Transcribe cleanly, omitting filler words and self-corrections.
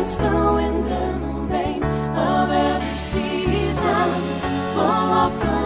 the wind and the rain of every season will walk